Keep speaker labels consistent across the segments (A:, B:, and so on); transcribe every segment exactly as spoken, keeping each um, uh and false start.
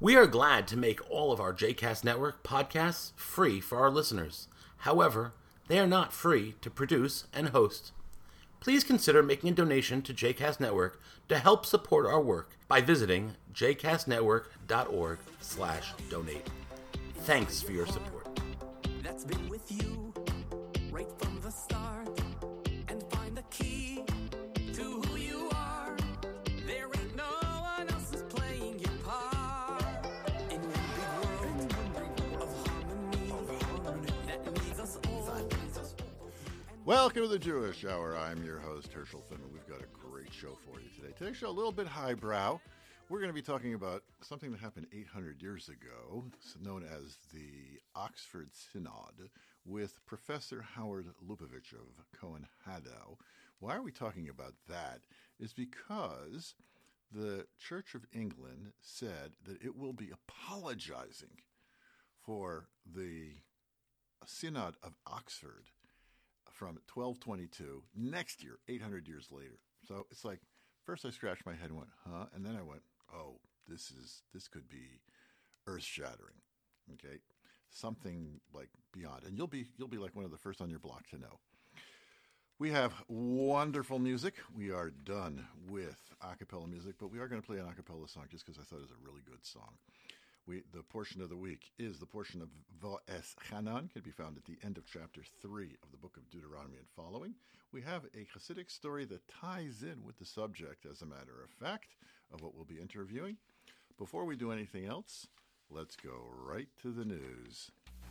A: We are glad to make all of our J CAST Network podcasts free for our listeners. However, they are not free to produce and host. Please consider making a donation to J CAST Network to help support our work by visiting j cast network dot org slash donate. Thanks for your support.
B: That's been with you right from the start, and find the key to who you are. There ain't no one else who's playing your part in one big world of harmony that needs us all.
C: Welcome to the Jewish Hour. I'm your host, Herschel Finman. We've got a great show for you today. Today's show a little bit highbrow. We're going to be talking about something that happened eight hundred years ago, known as the Oxford Synod, with Professor Howard Lubavitch of Cohen Haddow. Why are we talking about that? Is because the Church of England said that it will be apologizing for the Synod of Oxford from twelve twenty-two next year, eight hundred years later. So it's like, first I scratched my head and went, huh? And then I went, oh, this is this could be earth-shattering, okay? Something like beyond. And you'll be you'll be like one of the first on your block to know. We have wonderful music. We are done with a cappella music, but we are going to play an a cappella song just because I thought it was a really good song. We, the portion of the week is the portion of Vo'es Hanan, can be found at the end of chapter three of the book of Deuteronomy and following. We have a Hasidic story that ties in with the subject, as a matter of fact, of what we'll be interviewing. Before we do anything else, let's go right to the news.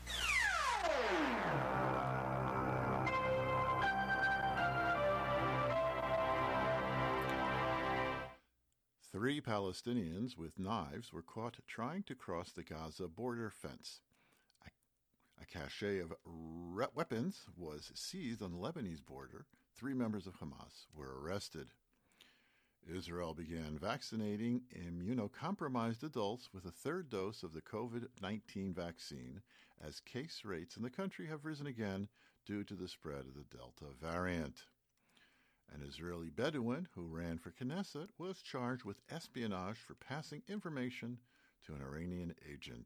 C: Three Palestinians with knives were caught trying to cross the Gaza border fence. A, a cache of re- weapons was seized on the Lebanese border. Three members of Hamas were arrested. Israel began vaccinating immunocompromised adults with a third dose of the covid nineteen vaccine as case rates in the country have risen again due to the spread of the Delta variant. An Israeli Bedouin who ran for Knesset was charged with espionage for passing information to an Iranian agent.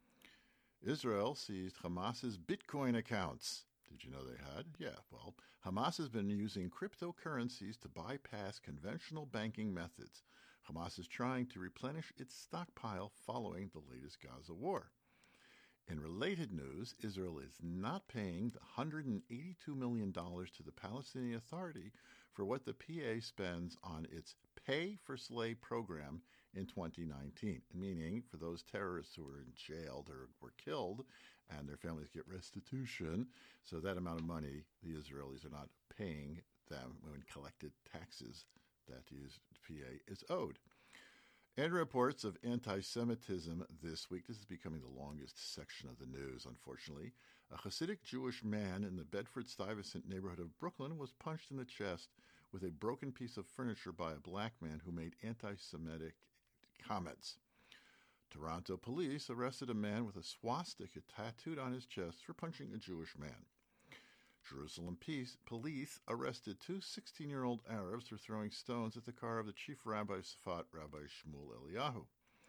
C: Israel seized Hamas's Bitcoin accounts. Did you know they had? Yeah, well, Hamas has been using cryptocurrencies to bypass conventional banking methods. Hamas is trying to replenish its stockpile following the latest Gaza war. In related news, Israel is not paying the one hundred eighty-two million dollars to the Palestinian Authority for what the P A spends on its Pay for Slay program in twenty nineteen, meaning for those terrorists who were jailed or were killed and their families get restitution. So that amount of money, the Israelis are not paying them when collected taxes that the P A is owed. And reports of anti-Semitism this week. This is becoming the longest section of the news, unfortunately. A Hasidic Jewish man in the Bedford-Stuyvesant neighborhood of Brooklyn was punched in the chest with a broken piece of furniture by a black man who made anti-Semitic comments. Toronto police arrested a man with a swastika tattooed on his chest for punching a Jewish man. Jerusalem Peace, police arrested two sixteen-year-old Arabs for throwing stones at the car of the chief rabbi Safat, Rabbi Shmuel Eliyahu.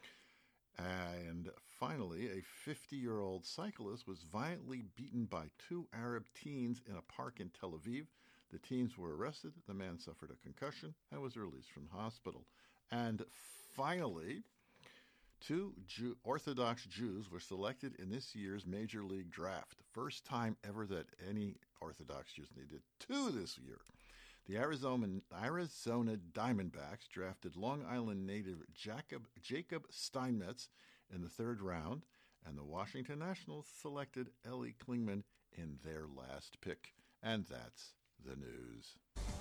C: And finally, a fifty-year-old cyclist was violently beaten by two Arab teens in a park in Tel Aviv. The teens were arrested. The man suffered a concussion and was released from hospital. And finally, two Jew- Orthodox Jews were selected in this year's Major League Draft. The first time ever that any Orthodox Jews needed two this year. The Arizona, Arizona Diamondbacks drafted Long Island native Jacob, Jacob Steinmetz in the third round, and the Washington Nationals selected Ellie Klingman in their last pick. And that's the news.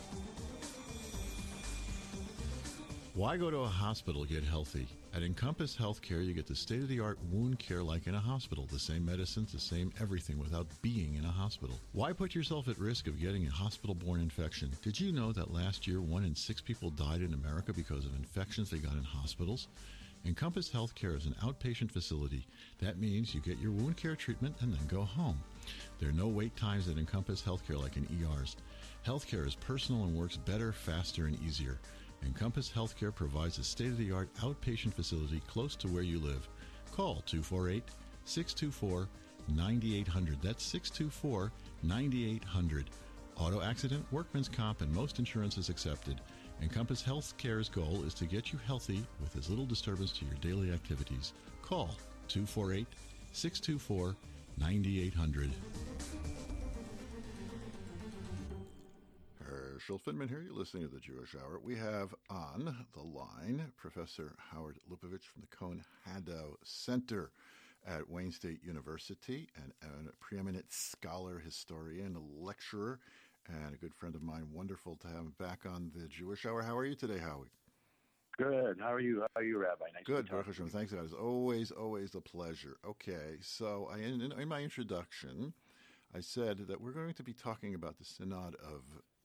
D: Why go to a hospital to get healthy? At Encompass Healthcare, you get the state-of-the-art wound care like in a hospital. The same medicines, the same everything without being in a hospital. Why put yourself at risk of getting a hospital-borne infection? Did you know that last year, one in six people died in America because of infections they got in hospitals? Encompass Healthcare is an outpatient facility. That means you get your wound care treatment and then go home. There are no wait times at Encompass Healthcare like in E Rs. Healthcare is personal and works better, faster, and easier. Encompass Healthcare provides a state-of-the-art outpatient facility close to where you live. Call two four eight, six two four, nine eight hundred. That's six two four, nine eight hundred. Auto accident, workman's comp, and most insurance is accepted. Encompass Healthcare's goal is to get you healthy with as little disturbance to your daily activities. Call two four eight, six two four, nine eight hundred.
C: Herschel Finman here. You're listening to the Jewish Hour. We have on the line Professor Howard Lipovich from the Cohen-Haddow Center at Wayne State University, and, and a preeminent scholar, historian, a lecturer, and a good friend of mine. Wonderful to have him back on the Jewish Hour. How are you today, Howie?
E: Good. How are you? How are you, Rabbi? Nice
C: Good.
E: to talk to you.
C: Thanks, God. It's always, always a pleasure. Okay, so I, in, in my introduction, I said that we're going to be talking about the Synod of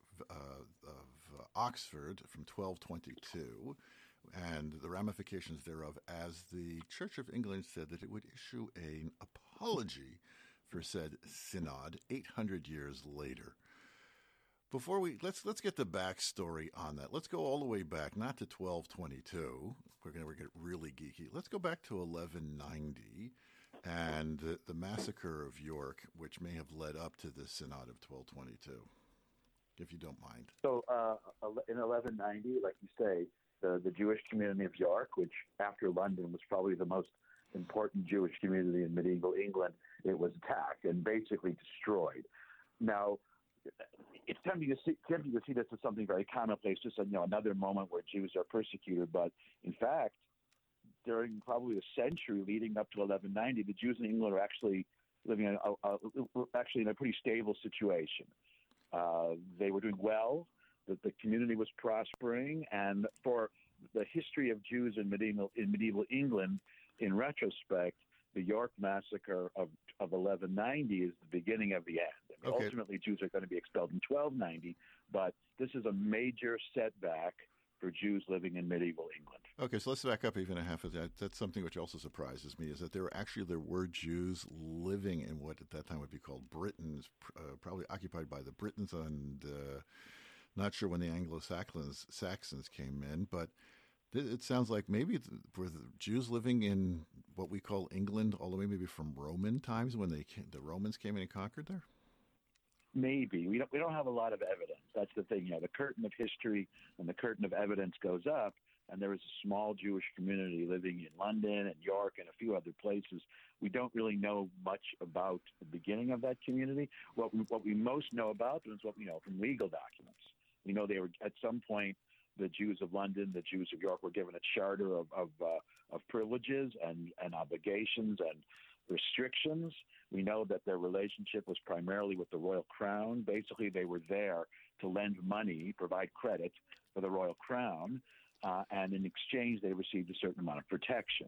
C: uh, of uh, Oxford from twelve twenty-two and the ramifications thereof, as the Church of England said that it would issue an apology for said synod eight hundred years later. Before we let's let's get the backstory on that. Let's go all the way back, not to twelve twenty-two. We're going to get really geeky. Let's go back to eleven ninety and the, the massacre of York, which may have led up to the synod of twelve twenty-two, if you don't mind.
E: So uh, in eleven ninety, like you say, the, the Jewish community of York, which after London was probably the most important Jewish community in medieval England, it was attacked and basically destroyed. Now, it's tempting to see, tempting to see this as something very commonplace, just you know, another moment where Jews are persecuted. But in fact, during probably a century leading up to eleven ninety, the Jews in England are actually living in a, a, actually in a pretty stable situation. Uh, they were doing well. The, the community was prospering, and for the history of Jews in medieval in medieval England, in retrospect, the York massacre of, of eleven ninety is the beginning of the end. I mean,
C: Okay.
E: Ultimately, Jews are going to be expelled in twelve ninety, but this is a major setback for Jews living in medieval England.
C: Okay, so let's back up even a half of that. That's something which also surprises me, is that there were actually there were Jews living in what at that time would be called Britain, uh, probably occupied by the Britons, and uh, not sure when the Anglo-Saxons Saxons came in, but th- it sounds like maybe th- were the Jews living in what we call England all the way maybe from Roman times when they came, the Romans came in and conquered there?
E: Maybe. We don't, we don't have a lot of evidence. That's the thing. You know, the curtain of history and the curtain of evidence goes up, and there is a small Jewish community living in London and York and a few other places. We don't really know much about the beginning of that community. What we, what we most know about them is what we know from legal documents. We know they were, at some point, the Jews of London, the Jews of York were given a charter of of, uh, of privileges and, and obligations and restrictions. We know that their relationship was primarily with the royal crown. Basically, they were there to lend money, provide credit for the royal crown, uh, and in exchange, they received a certain amount of protection.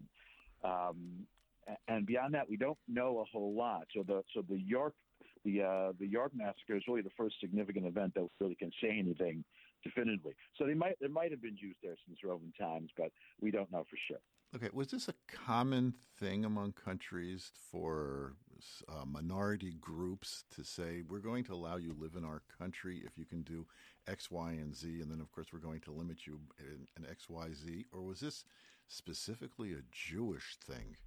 E: Um, and beyond that, we don't know a whole lot. So the so the York the uh, the York massacre is really the first significant event that really can say anything definitively. So they might there might have been Jews there since Roman times, but we don't know for sure.
C: Okay, was this a common thing among countries for uh, minority groups to say, we're going to allow you to live in our country if you can do X, Y, and Z, and then, of course, we're going to limit you in, in X, Y, Z? Or was this specifically a Jewish thing?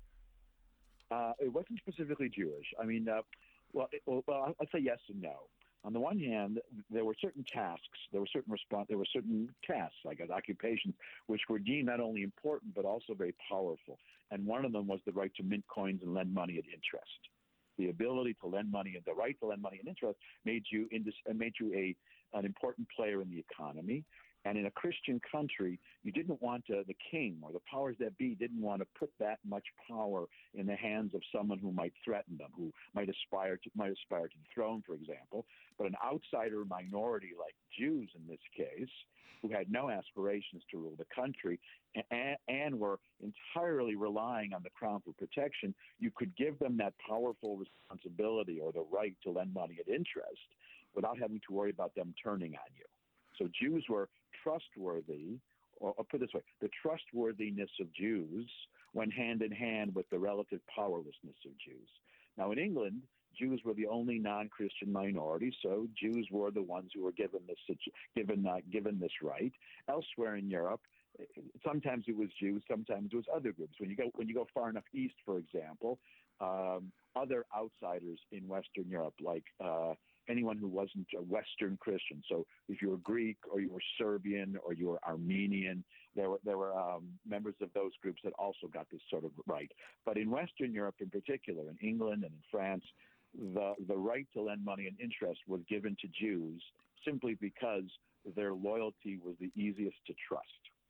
E: Uh, it wasn't specifically Jewish. I mean, uh, well, it, well, I'd say yes and no. On the one hand, there were certain tasks, there were certain respons- there were certain tasks, like as occupations, which were deemed not only important but also very powerful. And one of them was the right to mint coins and lend money at interest. The ability to lend money and the right to lend money at interest made you indis- made you a an important player in the economy. And in a Christian country, you didn't want to, the king or the powers that be didn't want to put that much power in the hands of someone who might threaten them, who might aspire to might aspire to the throne, for example. But an outsider minority like Jews in this case, who had no aspirations to rule the country and, and were entirely relying on the crown for protection, you could give them that powerful responsibility or the right to lend money at interest without having to worry about them turning on you. So Jews were trustworthy, or, or put it this way, the trustworthiness of Jews went hand in hand with the relative powerlessness of Jews. Now, in England, Jews were the only non-Christian minority, so Jews were the ones who were given this situ- given uh, given this right. Elsewhere in Europe, sometimes it was Jews, sometimes it was other groups. When you go when you go far enough east, for example, um, other outsiders in Western Europe, like uh, anyone who wasn't a Western Christian. So if you were Greek or you were Serbian or you were Armenian, there were there were um, members of those groups that also got this sort of right. But in Western Europe, in particular, in England and in France, the the right to lend money and interest was given to Jews simply because their loyalty was the easiest to trust.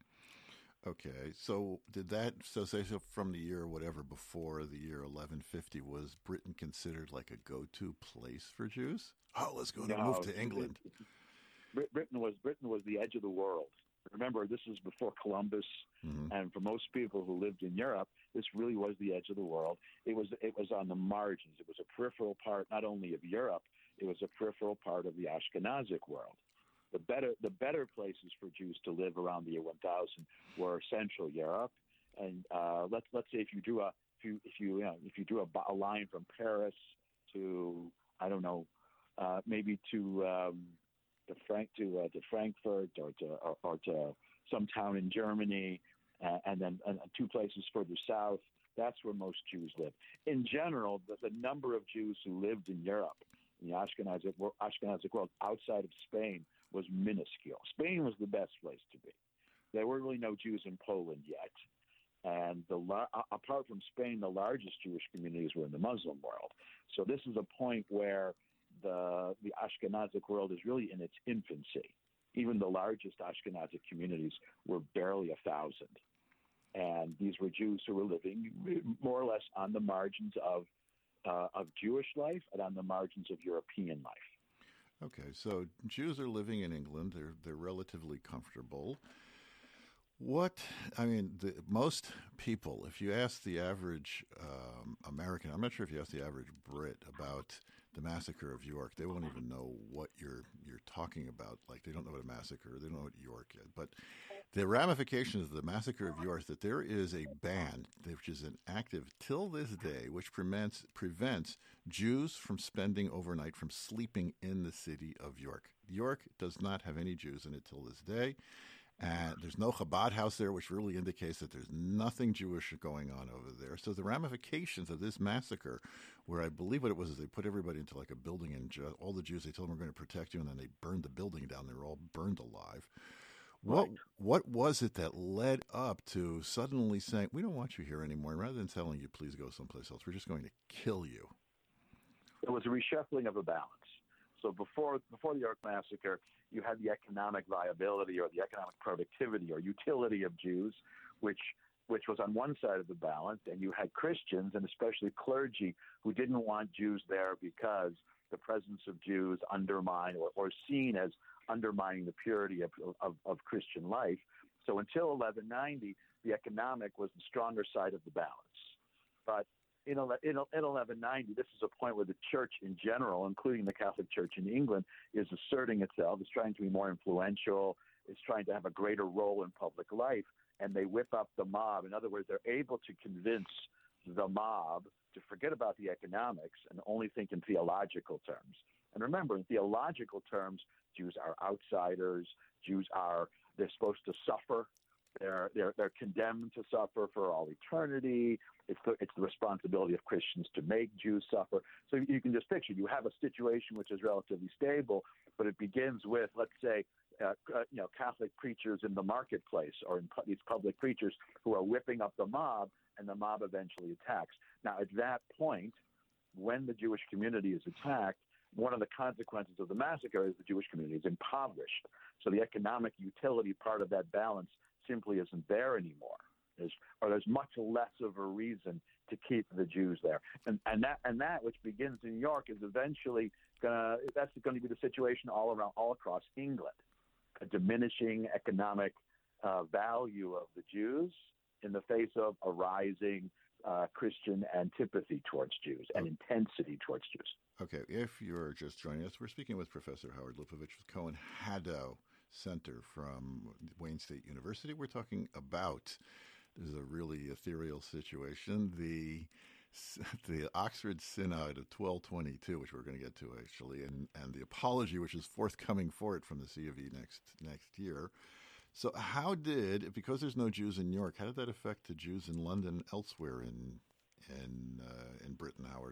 C: Okay, so did that, so say so from the year whatever before the year eleven fifty, was Britain considered like a go-to place for Jews? Oh, let's go to
E: No,
C: move to England.
E: Brit- Britain was Britain was the edge of the world. Remember, this is before Columbus,
C: Mhm.
E: and for most people who lived in Europe, this really was the edge of the world. It was it was on the margins. It was a peripheral part, not only of Europe, it was a peripheral part of the Ashkenazic world. The better the better places for Jews to live around the year one thousand were Central Europe, and uh, let's let's say if you drew a if you if you, you know, if you drew a, a line from Paris to I don't know uh, maybe to um, to Frank to uh, to Frankfurt or to or, or to some town in Germany, uh, and then uh, two places further south. That's where most Jews live. In general, the, the number of Jews who lived in Europe, in the Ashkenazic, Ashkenazic world outside of Spain, was minuscule. Spain was the best place to be. There were really no Jews in Poland yet. And the apart from Spain, the largest Jewish communities were in the Muslim world. So this is a point where the the Ashkenazic world is really in its infancy. Even the largest Ashkenazic communities were barely a thousand. And these were Jews who were living more or less on the margins of uh, of Jewish life and on the margins of European life.
C: Okay, so Jews are living in England. They're they're relatively comfortable. What, I mean, the, most people, if you ask the average um, American, I'm not sure if you ask the average Brit about the massacre of York, they won't even know what you're you're talking about. Like, they don't know what a massacre, they don't know what York is. But the ramifications of the massacre of York, that there is a ban, which is an active till this day, which prevents prevents Jews from spending overnight, from sleeping in the city of York. York does not have any Jews in it till this day. And there's no Chabad house there, which really indicates that there's nothing Jewish going on over there. So the ramifications of this massacre, where I believe what it was is they put everybody into like a building, and ju- all the Jews, they told them we're going to protect you, and then they burned the building down. They were all burned alive. What
E: Right.
C: what was it that led up to suddenly saying, we don't want you here anymore, and rather than telling you, please go someplace else, we're just going to kill you?
E: It was a reshuffling of a balance. So before before the York Massacre, you had the economic viability or the economic productivity or utility of Jews, which which was on one side of the balance, and you had Christians and especially clergy who didn't want Jews there because the presence of Jews undermined or, or seen as undermining the purity of, of, of Christian life. So until eleven ninety, the economic was the stronger side of the balance. But in, in, in eleven ninety, this is a point where the church in general, including the Catholic Church in England, is asserting itself, is trying to be more influential, is trying to have a greater role in public life, and they whip up the mob. In other words, they're able to convince the mob to forget about the economics and only think in theological terms. And remember, in theological terms, Jews are outsiders. Jews are, they're supposed to suffer. They're, they're, they're condemned to suffer for all eternity. It's the, it's the responsibility of Christians to make Jews suffer. So you can just picture, you have a situation which is relatively stable, but it begins with, let's say, uh, uh, you know, Catholic preachers in the marketplace or in pu- these public preachers who are whipping up the mob, and the mob eventually attacks. Now, at that point, when the Jewish community is attacked, one of the consequences of the massacre is the Jewish community is impoverished. So the economic utility part of that balance simply isn't there anymore. There's, or there's much less of a reason to keep the Jews there. And, and that and that which begins in New York is eventually gonna that's going to be the situation all around all across England. A diminishing economic uh, value of the Jews in the face of a rising uh, Christian antipathy towards Jews and intensity towards Jews.
C: Okay, if you're just joining us, we're speaking with Professor Howard Lipowicz with Cohen Haddow Center from Wayne State University. We're talking about, this is a really ethereal situation, the the Oxford Synod of twelve twenty-two, which we're going to get to actually, and, and the apology which is forthcoming for it from the C of E next next year. So how did, because there's no Jews in New York, how did that affect the Jews in London, elsewhere in in uh, in Britain, Howard?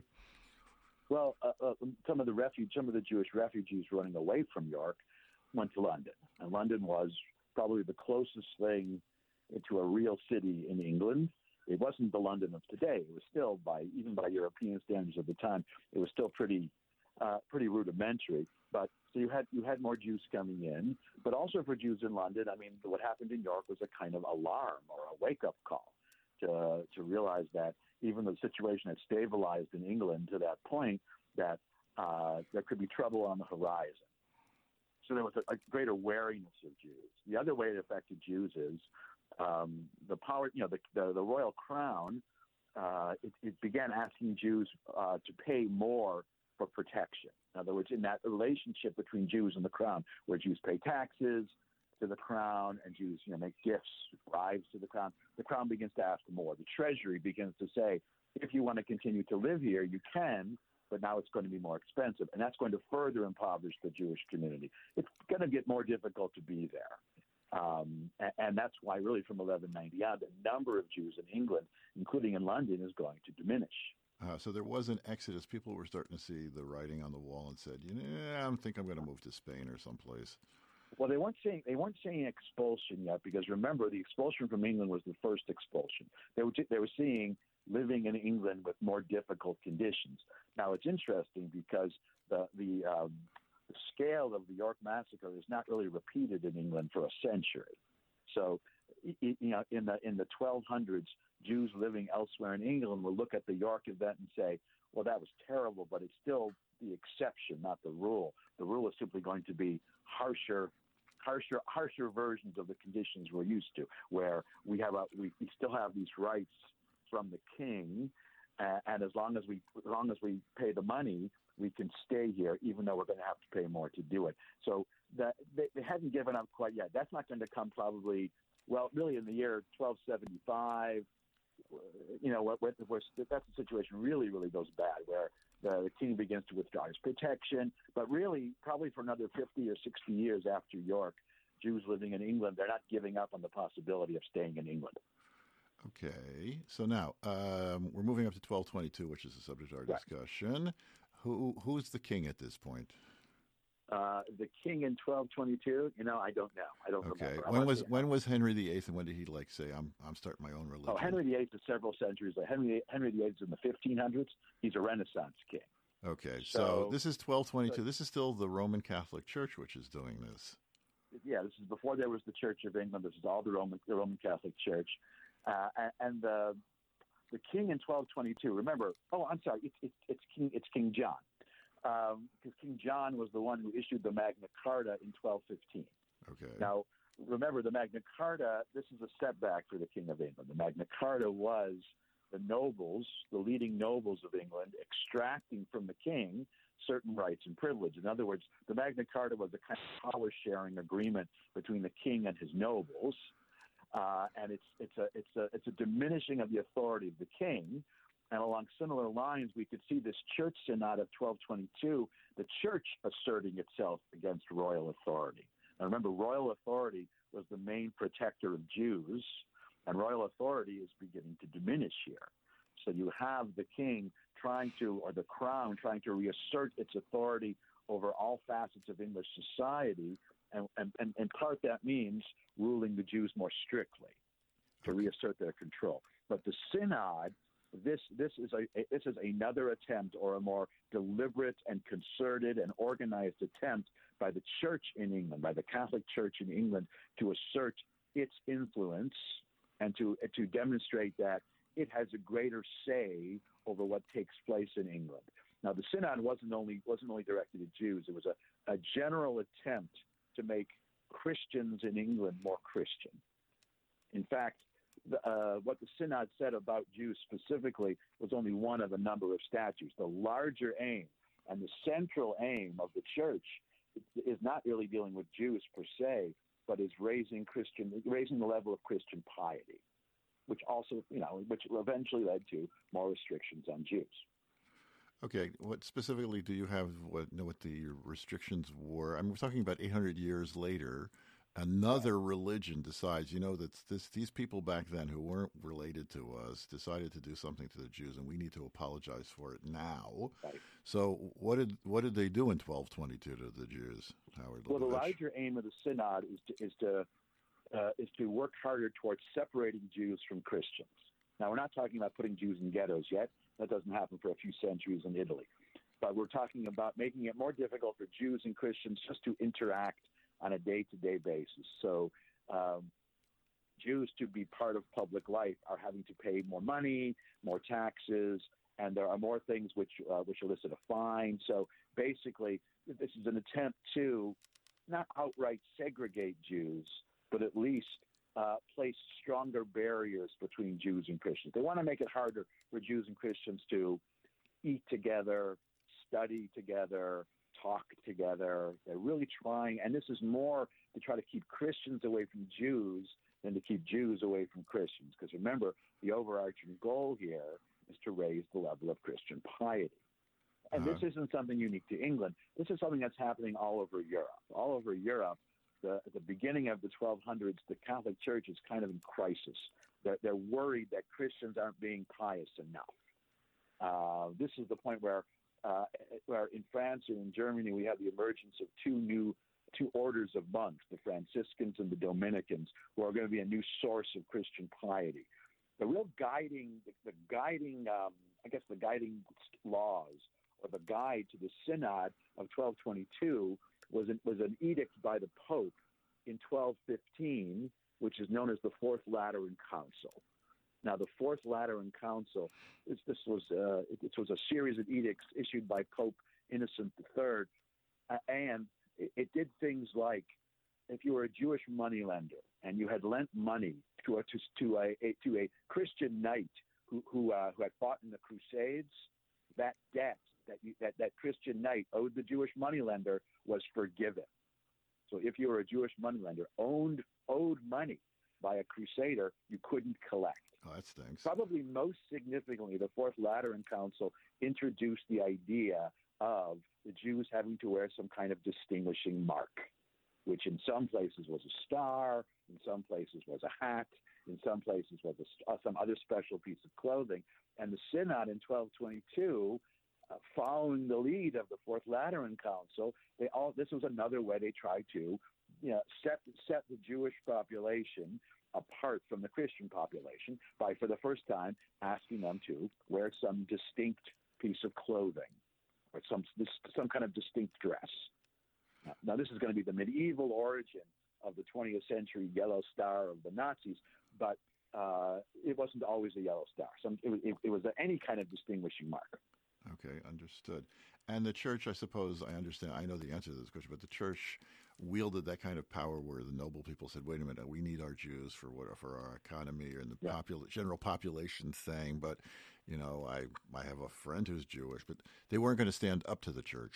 E: Well, uh, uh, some of the refuge, some of the Jewish refugees running away from York went to London, and London was probably the closest thing to a real city in England. It wasn't the London of today. It was still, by even by European standards of the time, it was still pretty, uh, pretty rudimentary. But so you had you had more Jews coming in, but also for Jews in London. I mean, what happened in York was a kind of alarm or a wake up call to to realize that even though the situation had stabilized in England to that point, that uh, there could be trouble on the horizon. So there was a, a greater wariness of Jews. The other way it affected Jews is um, the power, you know, the, the, the royal crown, uh, it, it began asking Jews uh, to pay more for protection. In other words, in that relationship between Jews and the crown, where Jews pay taxes to the crown and Jews, you know, make gifts, bribes to the crown, the crown begins to ask more. The treasury begins to say, if you want to continue to live here, you can, but now it's going to be more expensive. And that's going to further impoverish the Jewish community. It's going to get more difficult to be there. Um, and, and that's why, really, from eleven ninety on, the number of Jews in England, including in London, is going to diminish.
C: Uh, so there was an exodus. People were starting to see the writing on the wall and said, "You know, I think I'm going to move to Spain or someplace."
E: Well, they weren't saying they weren't saying expulsion yet, because remember, the expulsion from England was the first expulsion. They were they were seeing living in England with more difficult conditions. Now, it's interesting because the the, um, the scale of the York massacre is not really repeated in England for a century. So, you know, in the in the twelve hundreds, Jews living elsewhere in England will look at the York event and say, "Well, that was terrible, but it's still the exception, not the rule. The rule is simply going to be harsher." Harsher, harsher versions of the conditions we're used to, where we have a, we, we still have these rights from the king, uh, and as long as we, as long as we pay the money, we can stay here, even though we're going to have to pay more to do it. So that they, they hadn't given up quite yet. That's not going to come probably, well, really in the year twelve seventy-five. You know, what, what, where that's the situation really, really goes bad, where the, the king begins to withdraw his protection. But really, probably for another fifty or sixty years after York, Jews living in England, they're not giving up on the possibility of staying in England.
C: Okay, so now um, we're moving up to twelve twenty-two, which is the subject of our
E: Right.
C: discussion. Who who's the king at this point?
E: Uh, the king in twelve twenty-two, you know, I don't know. I don't
C: Okay,
E: remember. I
C: when
E: wanna
C: was
E: say-
C: when was Henry the Eighth, and when did he like say, "I'm I'm starting my own religion"?
E: Oh, Henry the Eighth is several centuries. later. Henry Henry the Eighth is in the fifteen hundreds. He's a Renaissance king.
C: Okay, so,
E: So-
C: this is twelve twenty-two.
E: so-
C: This is still the Roman Catholic Church which is doing this.
E: Yeah, this is before there was the Church of England. This is all the Roman the Roman Catholic Church, uh, and, and the the king in twelve twenty-two. Remember? Oh, I'm sorry. It's it's, it's King it's King John, because King John was the one who issued the Magna Carta in twelve fifteen.
C: Okay.
E: Now, remember, the Magna Carta, this is a setback for the King of England. The Magna Carta was the nobles, the leading nobles of England, extracting from the king certain rights and privilege. In other words, the Magna Carta was a kind of power-sharing agreement between the king and his nobles, uh, and it's, it's, a, it's, a, it's a diminishing of the authority of the king. And along similar lines, we could see this church synod of twelve twenty-two, the church asserting itself against royal authority. Now, remember, royal authority was the main protector of Jews, and royal authority is beginning to diminish here. So you have the king trying to, or the crown trying to reassert its authority over all facets of English society, and, and, and in part that means ruling the Jews more strictly to reassert their control. But the synod, this this is a this is another attempt, or a more deliberate and concerted and organized attempt by the church in England, by the Catholic Church in England, to assert its influence and to to demonstrate that it has a greater say over what takes place in England. Now, the synod wasn't only wasn't only directed at Jews; it was a, a general attempt to make Christians in England more Christian. In fact, the, uh, what the synod said about Jews specifically was only one of a number of statutes. The larger aim and the central aim of the church is not really dealing with Jews per se, but is raising Christian, raising the level of Christian piety. which also, you know, which eventually led to more restrictions on Jews.
C: Okay, what specifically do you have? What know what the restrictions were? I mean, we're talking about eight hundred years later. Another religion decides, you know, that this these people back then who weren't related to us decided to do something to the Jews, and we need to apologize for it now.
E: Right.
C: So, what did what did they do in twelve twenty-two to the Jews, Howard?
E: Well, the
C: Lubavitch?
E: larger aim of the synod is to is to uh, is to work harder towards separating Jews from Christians. Now, we're not talking about putting Jews in ghettos yet. That doesn't happen for a few centuries in Italy. But we're talking about making it more difficult for Jews and Christians just to interact on a day-to-day basis. So um, Jews, to be part of public life, are having to pay more money, more taxes, and there are more things which uh, which elicit a fine. So basically, this is an attempt to not outright segregate Jews, but at least uh, place stronger barriers between Jews and Christians. They want to make it harder for Jews and Christians to eat together, study together, talk together. They're really trying, and this is more to try to keep Christians away from Jews than to keep Jews away from Christians. Because remember, the overarching goal here is to raise the level of Christian piety. And
C: Uh-huh.
E: this isn't something unique to England. This is something that's happening all over Europe. All over Europe, the, at the beginning of the twelve hundreds, the Catholic Church is kind of in crisis. They're, they're worried that Christians aren't being pious enough. Uh, this is the point where Uh, where in France and in Germany we have the emergence of two new two orders of monks, the Franciscans and the Dominicans, who are going to be a new source of Christian piety. The real guiding, the, the guiding, um, I guess, the guiding laws or the guide to the Synod of twelve twenty-two was an, was an edict by the Pope in twelve fifteen, which is known as the Fourth Lateran Council. Now, the Fourth Lateran Council, this, this was uh, it, it was a series of edicts issued by Pope Innocent the Third, uh, and it, it did things like, if you were a Jewish moneylender and you had lent money to a to, to a, a to a Christian knight who who, uh, who had fought in the Crusades, that debt that you, that that Christian knight owed the Jewish moneylender was forgiven. So, if you were a Jewish moneylender owned owed money by a crusader, you couldn't collect.
C: Oh, that stinks.
E: Probably most significantly, the Fourth Lateran Council introduced the idea of the Jews having to wear some kind of distinguishing mark, which in some places was a star, in some places was a hat, in some places was a, uh, some other special piece of clothing. And the Synod in twelve twenty-two, uh, following the lead of the Fourth Lateran Council, they all this was another way they tried to you know, set set the Jewish population apart from the Christian population by, for the first time, asking them to wear some distinct piece of clothing or some this, some kind of distinct dress. Now, now, this is going to be the medieval origin of the twentieth century yellow star of the Nazis, but uh, it wasn't always a yellow star. Some, it, was, it, it was any kind of distinguishing mark.
C: Okay, understood. And the church, I suppose, I understand, I know the answer to this question, but the church wielded that kind of power where the noble people said, wait a minute, we need our Jews for what, for our economy and the
E: Yeah.
C: popul- general population thing. But, you know, I, I have a friend who's Jewish, but they weren't going to stand up to the church.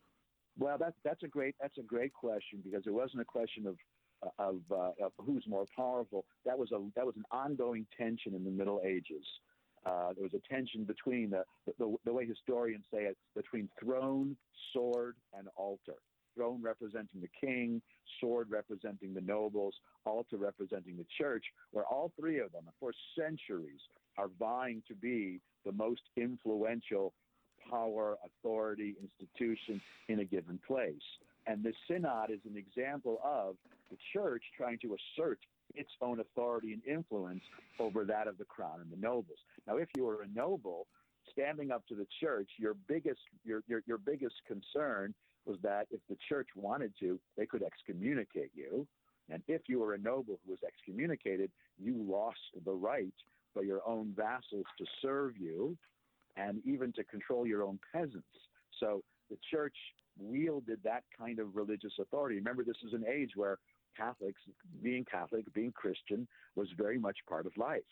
E: Well, that's that's a great that's a great question, because it wasn't a question of of, uh, of who's more powerful. That was a that was an ongoing tension in the Middle Ages. Uh, there was a tension between the, the the way historians say it, between throne, sword, and altar. Throne representing the king, sword representing the nobles, altar representing the church, where all three of them, for centuries, are vying to be the most influential power, authority, institution in a given place. And the Synod is an example of the church trying to assert its own authority and influence over that of the crown and the nobles. Now, if you were a noble standing up to the church, your biggest your your, your biggest concern was that if the church wanted to, they could excommunicate you. And if you were a noble who was excommunicated, you lost the right for your own vassals to serve you and even to control your own peasants. So the church wielded that kind of religious authority. Remember, this is an age where Catholics, being Catholic, being Christian, was very much part of life.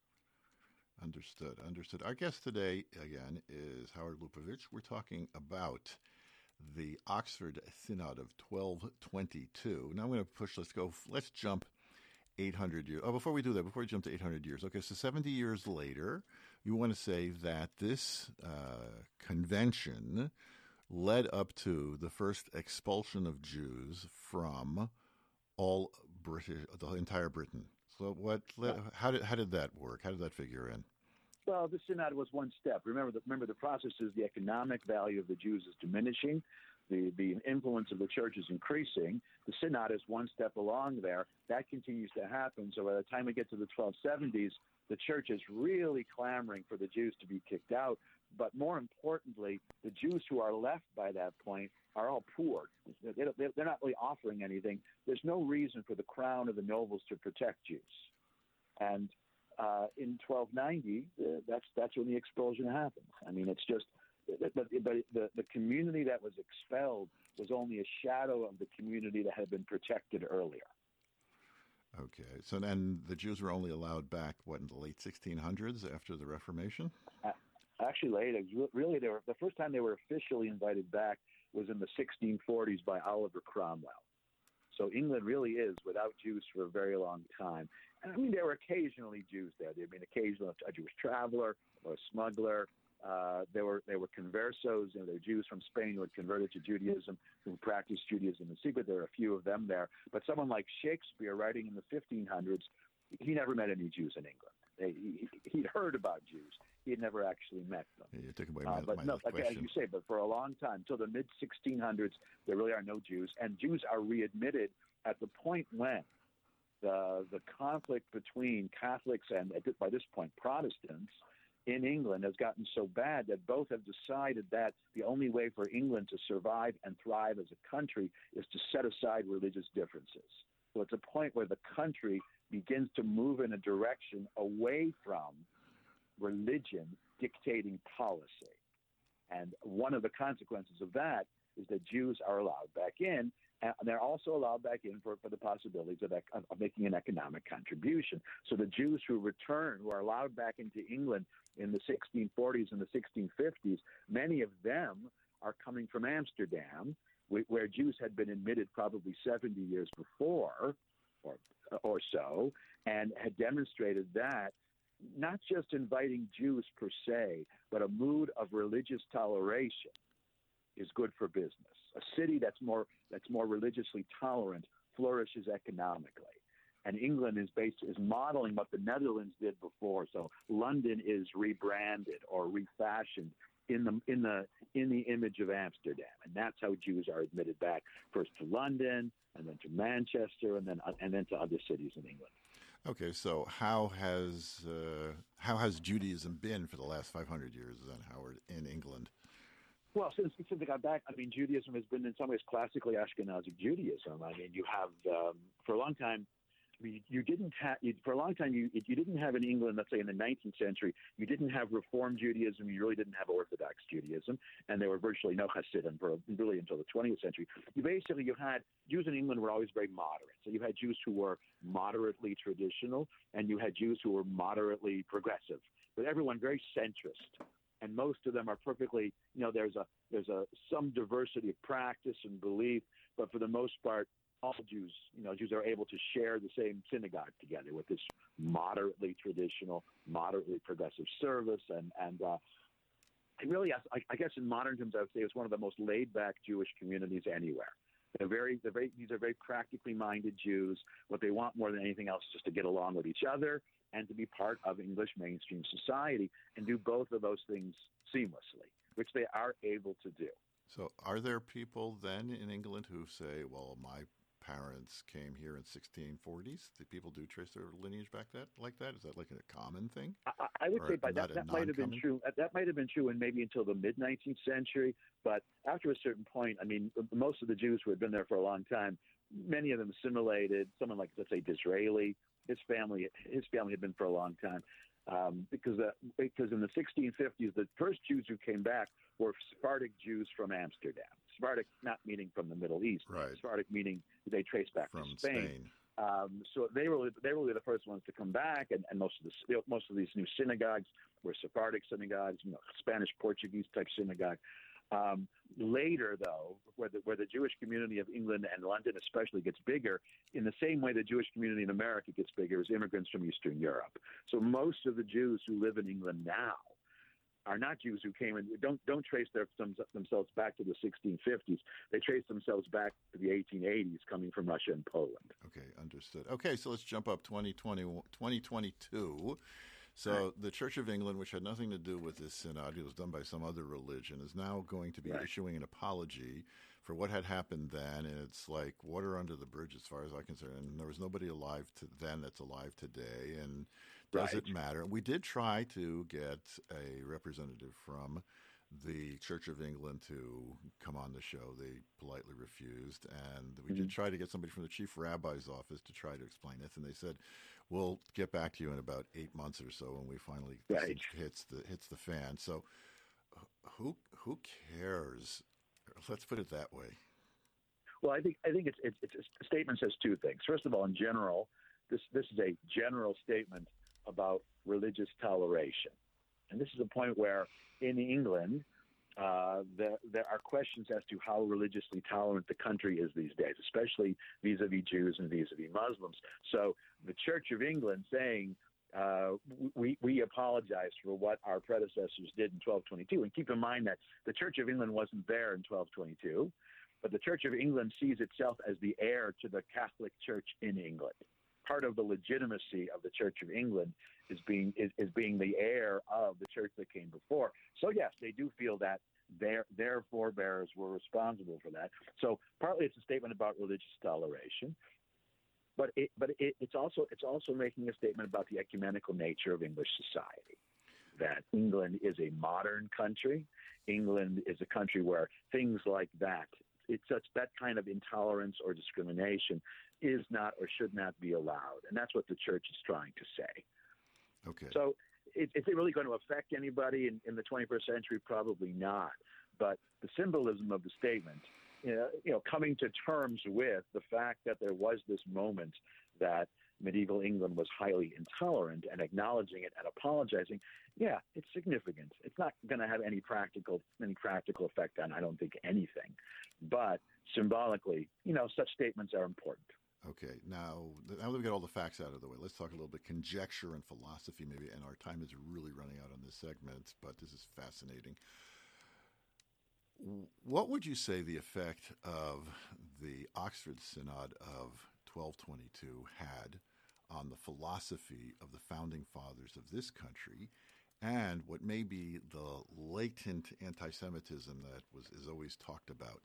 C: Understood, understood. Our guest today, again, is Howard Lubavitch. We're talking about the Oxford Synod of twelve twenty-two. Now I'm going to push, let's go, let's jump eight hundred years. Oh, before we do that, before we jump to eight hundred years. Okay, so seventy years later, you want to say that this uh, convention led up to the first expulsion of Jews from all British, the entire Britain. So what? How did how did that work? How did that figure in?
E: Well, the Synod was one step. Remember, the, remember the process is the economic value of the Jews is diminishing. The, the influence of the church is increasing. The Synod is one step along there. That continues to happen. So by the time we get to the twelve seventies, the church is really clamoring for the Jews to be kicked out. But more importantly, the Jews who are left by that point are all poor. They don't, they're not really offering anything. There's no reason for the crown or the nobles to protect Jews. And uh, in twelve ninety, uh, that's that's when the expulsion happens. I mean, it's just But, but the, the community that was expelled was only a shadow of the community that had been protected earlier.
C: Okay. So then the Jews were only allowed back, what, in the late sixteen hundreds after the Reformation?
E: Uh, actually, later. Really, they were, the first time they were officially invited back was in the sixteen forties by Oliver Cromwell. So England really is without Jews for a very long time. And I mean, there were occasionally Jews there. There had been occasionally a Jewish traveler or a smuggler. Uh, there were there were conversos, you know, there were Jews from Spain who had converted to Judaism, who practiced Judaism in secret. There were a few of them there. But someone like Shakespeare, writing in the fifteen hundreds, he never met any Jews in England. He, he'd heard about Jews. He had never actually met them.
C: Yeah, you took away my,
E: uh, but
C: my
E: no, like, as
C: question.
E: you say, but for a long time, till the mid sixteen hundreds, there really are no Jews. And Jews are readmitted at the point when the the conflict between Catholics and, by this point, Protestants in England has gotten so bad that both have decided that the only way for England to survive and thrive as a country is to set aside religious differences. So it's a point where the country begins to move in a direction away from religion dictating policy. And one of the consequences of that is that Jews are allowed back in, and they're also allowed back in for, for the possibilities of, of making an economic contribution. So the Jews who return, who are allowed back into England in the sixteen forties and the sixteen fifties, many of them are coming from Amsterdam, where Jews had been admitted probably seventy years before or, or so, and had demonstrated that not just inviting Jews per se, but a mood of religious toleration is good for business. A city that's more that's more religiously tolerant flourishes economically. And England is based is modeling what the Netherlands did before. So London is rebranded or refashioned in the in the in the image of Amsterdam, and that's how Jews are admitted back first to London, and then to Manchester, and then and then to other cities in England.
C: Okay, so how has uh, how has Judaism been for the last five hundred years, then, Howard, in England?
E: Well, since, since they got back, I mean, Judaism has been in some ways classically Ashkenazi Judaism. I mean, you have um, for a long time. I mean, you didn't have for a long time. You you didn't have in England, let's say in the nineteenth century, you didn't have Reform Judaism. You really didn't have Orthodox Judaism, and there were virtually no Hasidim for really until the twentieth century. You basically you had Jews in England were always very moderate. So you had Jews who were moderately traditional, and you had Jews who were moderately progressive. But everyone very centrist, and most of them are perfectly. You know, there's a there's a some diversity of practice and belief, but for the most part, all Jews, you know, Jews are able to share the same synagogue together with this moderately traditional, moderately progressive service. And, and, uh, and really, I, I guess in modern terms, I would say it's one of the most laid-back Jewish communities anywhere. They're very, they're very, these are very practically minded Jews. What they want more than anything else is just to get along with each other and to be part of English mainstream society and do both of those things seamlessly, which they are able to do.
C: So are there people then in England who say, well, my parents came here in sixteen forties? Do people do trace their lineage back that like that? Is that like a common thing?
E: I, I would
C: or
E: say by that, that might have been true. That might have been true in maybe until the mid nineteenth century. But after a certain point, I mean, most of the Jews who had been there for a long time, many of them assimilated. Someone like, let's say, Disraeli, his family, his family had been for a long time. Um, because uh, because in the sixteen fifties, the first Jews who came back were Sephardic Jews from Amsterdam. Sephardic not meaning from the Middle East.
C: Right.
E: Sephardic meaning they trace back
C: from
E: to Spain.
C: Spain.
E: Um, so they were they were the first ones to come back, and, and most of the most of these new synagogues were Sephardic synagogues, you know, Spanish Portuguese type synagogue. Um, later, though, where the, where the Jewish community of England and London especially gets bigger, in the same way the Jewish community in America gets bigger, is immigrants from Eastern Europe. So most of the Jews who live in England now are not Jews who came in, don't don't trace their, them, themselves back to the sixteen fifties. They trace themselves back to the eighteen eighties, coming from Russia and Poland.
C: Okay, understood. Okay, so let's jump up twenty twenty, twenty twenty-two. So right. The Church of England, which had nothing to do with this synod, it was done by some other religion, is now going to be right. issuing an apology for what had happened then, and it's like water under the bridge as far as I'm concerned. And there was nobody alive to, then that's alive today, and does right. it matter? We did try to get a representative from the Church of England to come on the show. They politely refused, and we mm-hmm. did try to get somebody from the Chief Rabbi's office to try to explain it, and they said, we'll get back to you in about eight months or so when we finally
E: right.
C: hits the hits the fan. So who who cares? Let's put it that way.
E: Well, I think I think it's, it's, it's a statement says two things. First of all, in general, this this is a general statement about religious toleration, and this is a point where in England uh, there there are questions as to how religiously tolerant the country is these days, especially vis-a-vis Jews and vis-a-vis Muslims. So the Church of England saying, Uh, we we apologize for what our predecessors did in twelve twenty-two, and keep in mind that the Church of England wasn't there in twelve twenty-two, but the Church of England sees itself as the heir to the Catholic Church in England. Part of the legitimacy of the Church of England is being is, is being the heir of the church that came before. So yes, they do feel that their their forebears were responsible for that. So partly it's a statement about religious toleration. But it, but it, it's also it's also making a statement about the ecumenical nature of English society, that England is a modern country. England is a country where things like that, it's such that kind of intolerance or discrimination is not or should not be allowed, and that's what the church is trying to say.
C: Okay.
E: So, is, is it really going to affect anybody in, in the twenty-first century? Probably not. But the symbolism of the statement, you know, you know, coming to terms with the fact that there was this moment that medieval England was highly intolerant and acknowledging it and apologizing, yeah, it's significant. It's not going to have any practical any practical effect on, I don't think, anything. But symbolically, you know, such statements are important.
C: Okay, now, now that we've got all the facts out of the way, let's talk a little bit conjecture and philosophy maybe, and our time is really running out on this segment, but this is fascinating. What would you say the effect of the Oxford Synod of twelve twenty-two had on the philosophy of the founding fathers of this country, and what may be the latent anti-Semitism that was is always talked about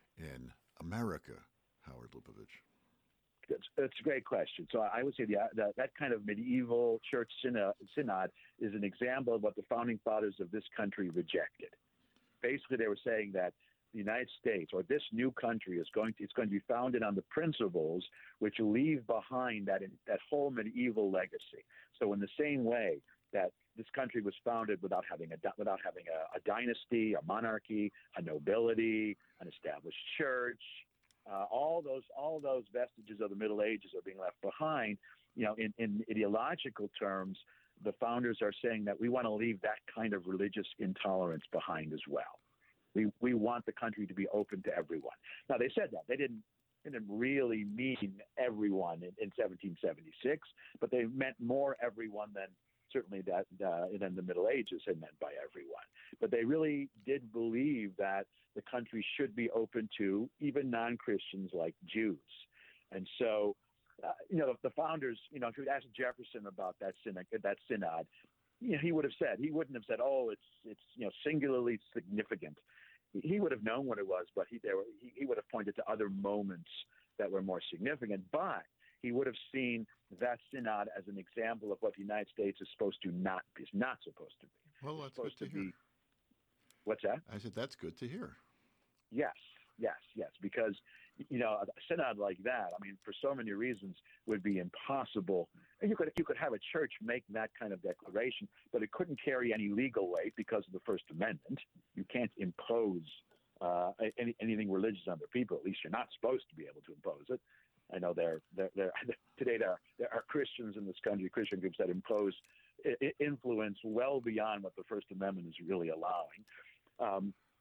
C: in America, Howard Lipovich?
E: It's, it's a great question. So I would say the, the, that kind of medieval church synod, synod is an example of what the founding fathers of this country rejected. Basically, they were saying that the United States, or this new country, is going to it's going to be founded on the principles which leave behind that that whole medieval legacy. So, in the same way that this country was founded without having a without having a, a dynasty, a monarchy, a nobility, an established church, uh, all those all those vestiges of the Middle Ages are being left behind. You know, in, in ideological terms, the founders are saying that we want to leave that kind of religious intolerance behind as well. We we want the country to be open to everyone. Now, they said that. They didn't, they didn't really mean everyone in, in seventeen seventy-six, but they meant more everyone than certainly that uh, than the Middle Ages had meant by everyone. But they really did believe that the country should be open to even non-Christians like Jews. And so, Uh, you know, the founders, you know, if you asked Jefferson about that synod, that synod, you know, he would have said, he wouldn't have said, oh, it's, it's, you know, singularly significant. He would have known what it was, but he, there were, he, he would have pointed to other moments that were more significant. But he would have seen that synod as an example of what the United States is supposed to not is not supposed to be.
C: Well, that's good to, to hear. Be,
E: what's that?
C: I said that's good to hear.
E: Yes, yes, yes, because, you know, a synod like that, I mean, for so many reasons, would be impossible. And you could you could have a church make that kind of declaration, but it couldn't carry any legal weight because of the First Amendment. You can't impose uh, any, anything religious on their people. At least you're not supposed to be able to impose it. I know there there there today there there are Christians in this country, Christian groups that impose influence well beyond what the First Amendment is really allowing. Um,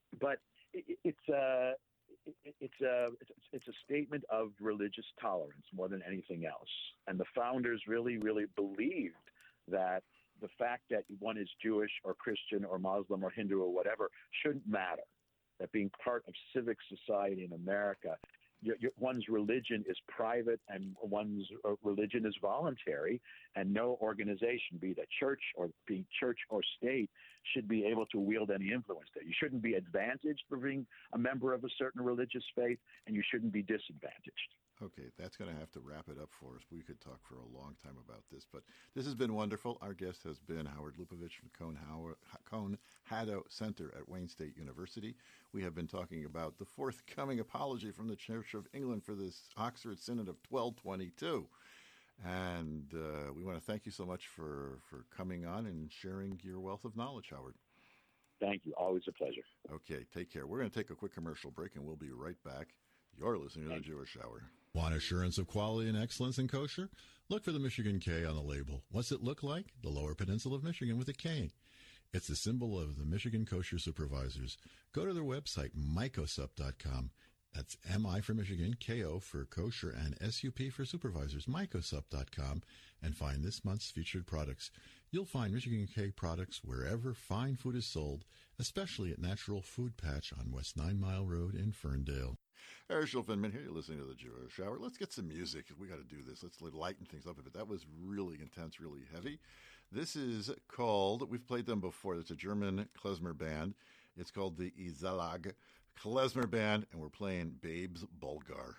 E: but it, it's a it, it's a it's, it's a statement of religious tolerance more than anything else. And the founders really, really believed that the fact that one is Jewish or Christian or Muslim or Hindu or whatever shouldn't matter. That being part of civic society in America, your, your, one's religion is private and one's uh, religion is voluntary, and no organization, be that church or be church or state, should be able to wield any influence there. You shouldn't be advantaged for being a member of a certain religious faith, and you shouldn't be disadvantaged.
C: Okay, that's going to have to wrap it up for us. We could talk for a long time about this, but this has been wonderful. Our guest has been Howard Lupovich from Cone, Howard, Cone Haddo Center at Wayne State University. We have been talking about the forthcoming apology from the Church of England for this Oxford Synod of twelve twenty-two. And uh, we want to thank you so much for, for coming on and sharing your wealth of knowledge, Howard.
E: Thank you. Always a pleasure.
C: Okay, take care. We're going to take a quick commercial break, and we'll be right back. You're listening to the Jewish Hour.
D: Want assurance of quality and excellence in kosher? Look for the Michigan K on the label. What's it look like? The Lower Peninsula of Michigan with a K. It's the symbol of the Michigan Kosher Supervisors. Go to their website, mycosup dot com. That's M I for Michigan, K O for kosher, and S U P for supervisors, mycosup dot com, and find this month's featured products. You'll find Michigan K products wherever fine food is sold, especially at Natural Food Patch on West Nine Mile Road in Ferndale.
C: Herschel Finman here. You're listening to the Jewish Hour. Let's get some music. We got to do this. Let's lighten things up a bit. That was really intense, really heavy. This is called, we've played them before. It's a German klezmer band. It's called the Izalag Klezmer Band, and we're playing Babes Bulgar.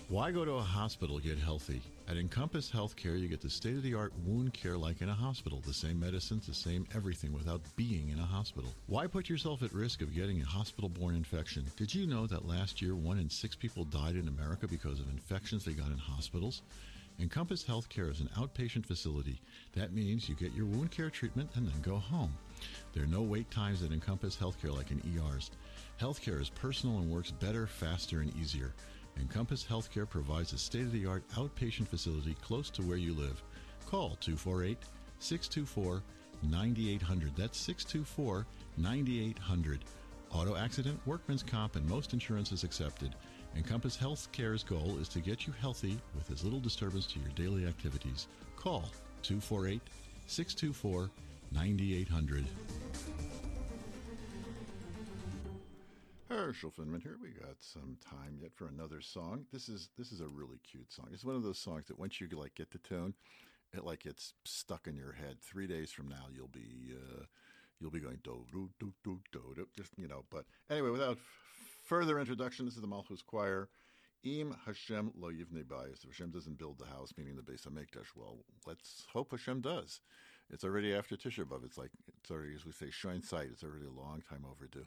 D: Why go to a hospital to get healthy? At Encompass Healthcare, you get the state-of-the-art wound care like in a hospital. The same medicines, the same everything without being in a hospital. Why put yourself at risk of getting a hospital-borne infection? Did you know that last year one in six people died in America because of infections they got in hospitals? Encompass Healthcare is an outpatient facility. That means you get your wound care treatment and then go home. There are no wait times at Encompass Healthcare like in E Rs. Healthcare is personal and works better, faster, and easier. Encompass Healthcare provides a state-of-the-art outpatient facility close to where you live. Call two four eight, six two four, nine eight hundred. That's six two four, nine eight hundred. Auto accident, workman's comp, and most insurance is accepted. Encompass Healthcare's goal is to get you healthy with as little disturbance to your daily activities. Call two four eight, six two four, nine eight hundred.
C: Herschel Finman here. We got some time yet for another song. This is this is a really cute song. It's one of those songs that once you like get the tune, it like gets stuck in your head. Three days from now, you'll be uh, you'll be going do do do do do do. Just you know. But anyway, without further introduction, this is the Malchus Choir. Im Hashem lo yivnei bayis. If Hashem doesn't build the house, meaning the Beis Hamikdash, well, let's hope Hashem does. It's already after Tisha B'Av. It's like it's already, as we say, shoin sight. It's already a long time overdue.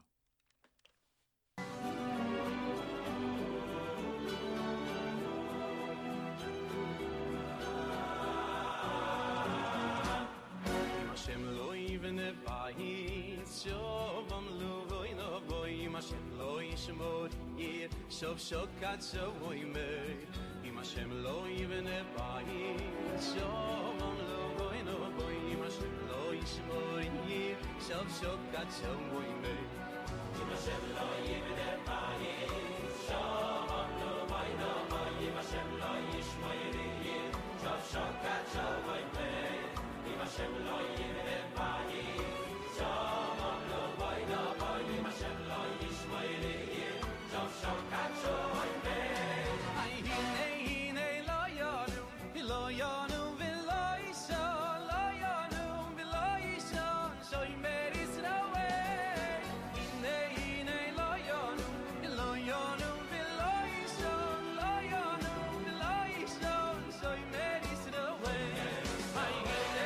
B: Hashem lo yivnei bayis, shovam lo voino voim. Hashem lo yishmor yir, shov shokat shovoy mer. Im Hashem lo yivnei bayis, shovam lo voino voim. Hashem lo yishmor yir, shov shokat shovoy mer. Im Hashem lo yivnei bayis, shovam lo voino voim. Hashem lo yishmor yir, shov shokat shovoy mer. Hashem lo yivnei bayis, shovam lo voino voim. Hashem lo yishmor yir, shov shokat shovoy mer. Ay hinei hinei lo yonu, lo yonu v'lo yishon, lo yonu v'lo yishon, shoy mer Yisrael. Hinei hinei lo yonu, lo yonu v'lo yishon, lo yonu v'lo yishon, shoy mer Yisrael. Ay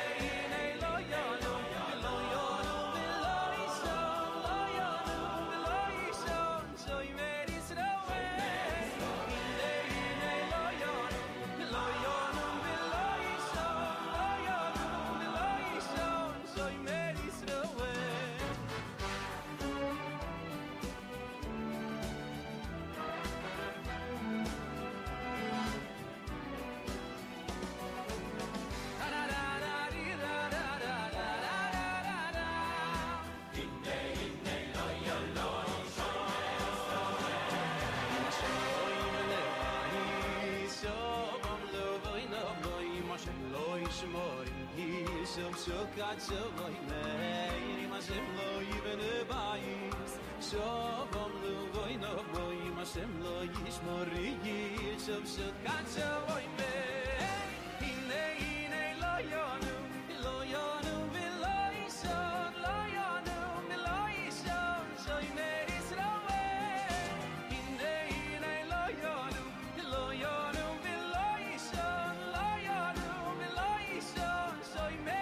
B: shokat shovoy mer. Hashem lo yivnei bayis, shovam lo voino voim. Hashem lo yishmor yir, shov shokat shovoy mer. Hinei hinei lo yonu, lo yonu v'lo yishon, lo yonu v'lo yishon, shoy mer Yisrael. Hinei hinei lo yonu, lo yonu v'lo yishon, lo yonu v'lo yishon, shoy mer.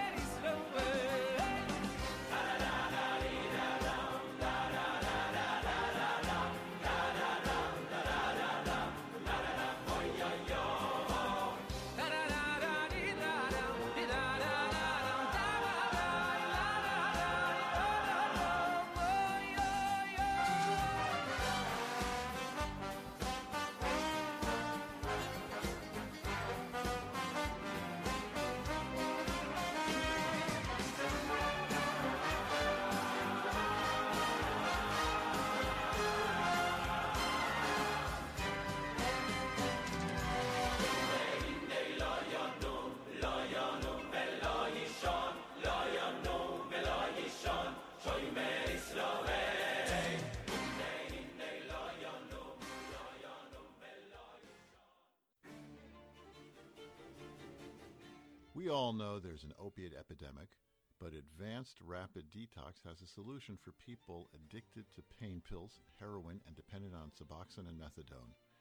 C: We all know there's an opiate epidemic, but Advanced Rapid Detox has a solution for people addicted to pain pills, heroin, and dependent on Suboxone and Methadone.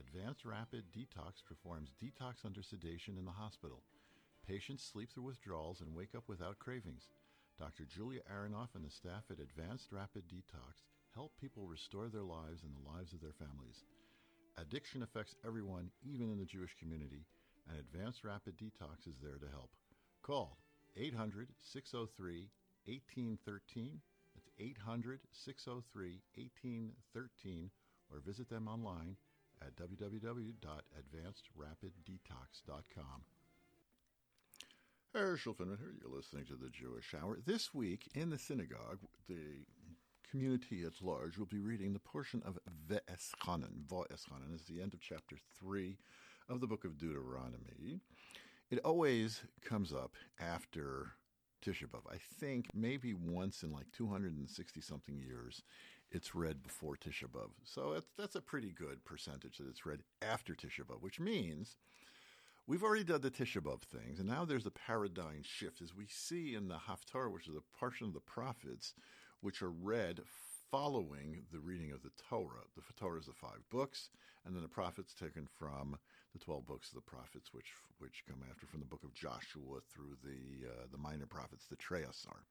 D: Advanced Rapid Detox performs detox under sedation in the hospital. Patients sleep through withdrawals and wake up without cravings. Doctor Julia Aronoff and the staff at Advanced Rapid Detox help people restore their lives and the lives of their families. Addiction affects everyone, even in the Jewish community, and Advanced Rapid Detox is there to help. Call eight hundred, six oh three, eighteen thirteen. That's eight hundred, six oh three, eighteen thirteen, or visit them online at w w w dot advanced rapid detox dot com.
C: Herschel Finman here. You're listening to the Jewish Hour. This week in the synagogue, the community at large will be reading the portion of Ve'eschanan. Ve'eschanan is the end of chapter three of the book of Deuteronomy. It always comes up after Tisha B'Av. I think maybe once in like two hundred sixty-something years, it's read before Tisha B'Av. So that's, that's a pretty good percentage that it's read after Tisha B'Av, which means we've already done the Tisha B'Av things, and now there's a paradigm shift, as we see in the Haftarah, which is a portion of the prophets, which are read following the reading of the Torah. The Torah is the five books, and then the prophets taken from the twelve books of the prophets, which which come after, from the book of Joshua through the uh, the minor prophets, the Treasar.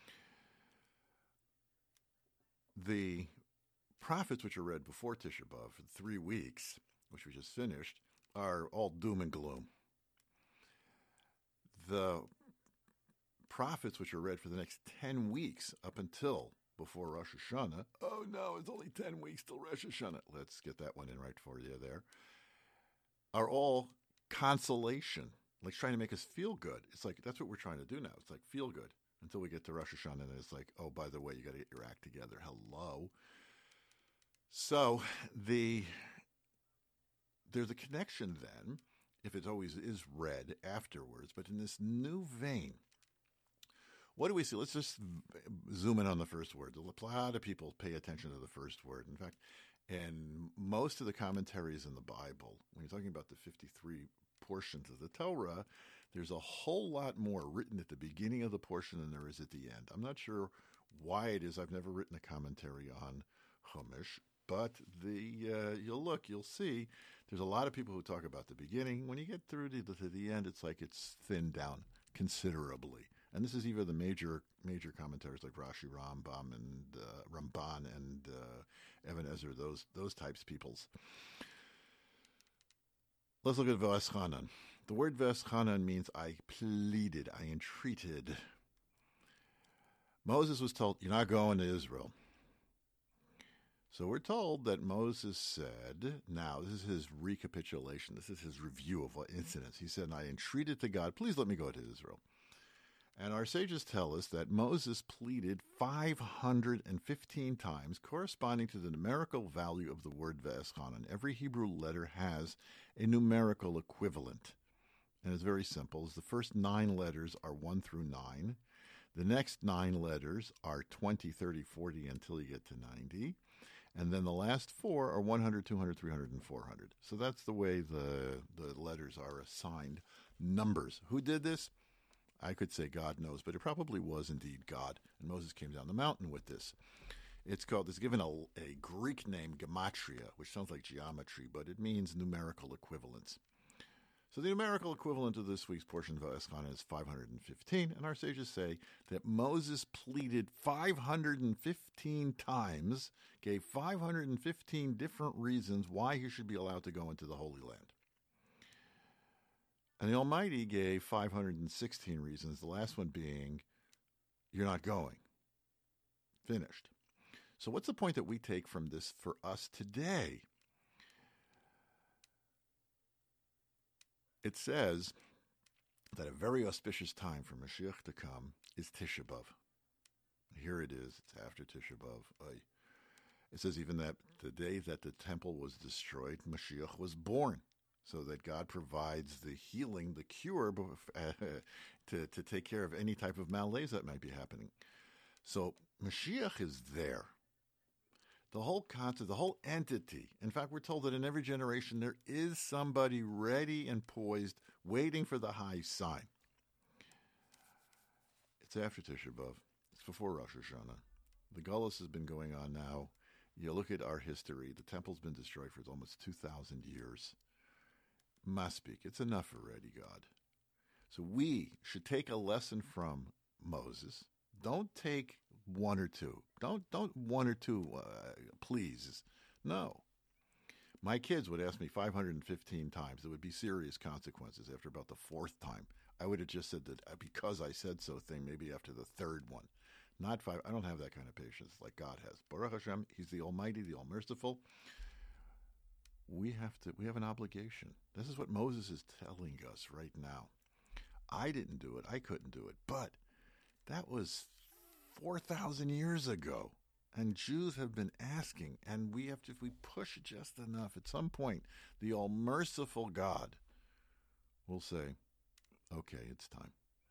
C: The prophets, which are read before Tisha B'Av for three weeks, which we just finished, are all doom and gloom. The prophets, which are read for the next ten weeks up until before Rosh Hashanah, oh no, it's only ten weeks till Rosh Hashanah. Let's get that one in right for you there. Are all consolation, like trying to make us feel good. It's like, that's what we're trying to do now. It's like, feel good until we get to Rosh Hashanah, and it's like, oh, by the way, you got to get your act together. Hello. So the there's a connection then, if it always is read afterwards, but in this new vein. What do we see? Let's just zoom in on the first word. A lot of people pay attention to the first word. In fact, in most of the commentaries in the Bible, when you're talking about the fifty-three portions of the Torah, there's a whole lot more written at the beginning of the portion than there is at the end. I'm not sure why it is. I've never written a commentary on Chumash, but the uh, you'll look, you'll see, there's a lot of people who talk about the beginning. When you get through to the, to the end, it's like it's thinned down considerably. And this is even the major major commentaries like Rashi, Rambam, and uh, Ramban, and uh, Evan Ezer, those those types peoples. Let's look at Ve'eschanan. The word Ve'eschanan means I pleaded, I entreated. Moses was told, you're not going to Israel. So we're told that Moses said, now this is his recapitulation, this is his review of what incidents. He said, I entreated to God, please let me go to Israel. And our sages tell us that Moses pleaded five hundred fifteen times, corresponding to the numerical value of the word Ve'eschanan. Every Hebrew letter has a numerical equivalent. And it's very simple. The first nine letters are one through nine. The next nine letters are twenty, thirty, forty until you get to ninety. And then the last four are one hundred, two hundred, three hundred, and four hundred. So that's the way the, the letters are assigned numbers. Who did this? I could say God knows, but it probably was indeed God. And Moses came down the mountain with this. It's called, it's given a, a Greek name, gematria, which sounds like geometry, but it means numerical equivalence. So the numerical equivalent of this week's portion of Ve'eschanan is five hundred fifteen, and our sages say that Moses pleaded five hundred fifteen times, gave five hundred fifteen different reasons why he should be allowed to go into the Holy Land. And the Almighty gave five hundred sixteen reasons, the last one being, you're not going. Finished. So what's the point that we take from this for us today? It says that a very auspicious time for Mashiach to come is Tisha B'Av. Here it is. It's after Tisha B'Av. Oy. It says even that the day that the temple was destroyed, Mashiach was born, so that God provides the healing, the cure, uh, to, to take care of any type of malaise that might be happening. So Mashiach is there. The whole concept, the whole entity. In fact, we're told that in every generation there is somebody ready and poised, waiting for the high sign. It's after Tisha B'Av. It's before Rosh Hashanah. The Gullus has been going on now You look at our history, the temple's been destroyed for almost two thousand years. Maspik, it's enough already, God. So we should take a lesson from Moses. Don't take one or two. Don't don't one or two uh, please. No. My kids would ask me five hundred fifteen times. There would be serious consequences after about the fourth time. I would have just said that because I said so thing maybe after the third one. Not five. I don't have that kind of patience like God has. Baruch Hashem, He's the Almighty, the All-Merciful. We have to. We have an obligation. This is what Moses is telling us right now. I didn't do it. I couldn't do it. But that was four thousand years ago. And Jews have been asking, and we have to, if we push just enough, at some point, the all-merciful God will say, okay, it's time.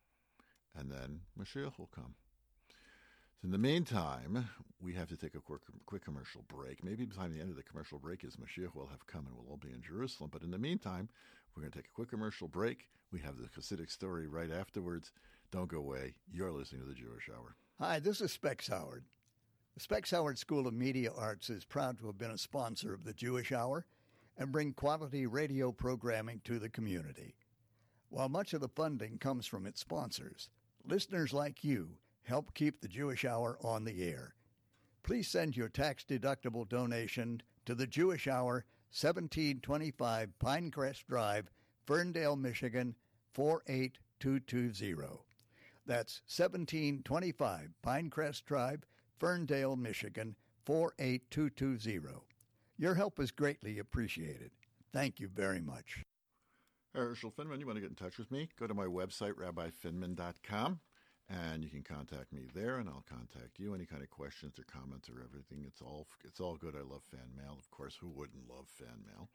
C: And then Mashiach will come. So in the meantime, we have to take a quick, quick commercial break. Maybe by the end of the commercial break is Mashiach will have come and we'll all be in Jerusalem. But in the meantime, we're going to take a quick commercial break. We have the Hasidic story right afterwards. Don't go away. You're listening to the Jewish Hour.
F: Hi, this is Specs Howard. The Specs Howard School of Media Arts is proud to have been a sponsor of the Jewish Hour and bring quality radio programming to the community. While much of the funding comes from its sponsors, listeners like you help keep the Jewish Hour on the air. Please send your tax-deductible donation to the Jewish Hour, seventeen twenty-five Pinecrest Drive, Ferndale, Michigan, four eight two two zero. That's seventeen twenty-five Pinecrest Drive, Ferndale, Michigan, four eight two two zero. Your help is greatly appreciated. Thank you very much.
C: Herschel Finman, you want to get in touch with me? Go to my website, rabbi finman dot com, and you can contact me there, and I'll contact you. Any kind of questions or comments or everything, it's all it's all good. I love fan mail. Of course, who wouldn't love fan mail?